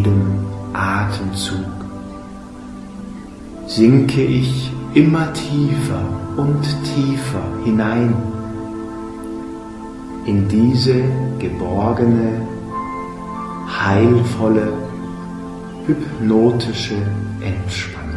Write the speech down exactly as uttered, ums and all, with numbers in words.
jedem Atemzug sinke ich immer tiefer und tiefer hinein in diese geborgene, heilvolle, hypnotische Entspannung.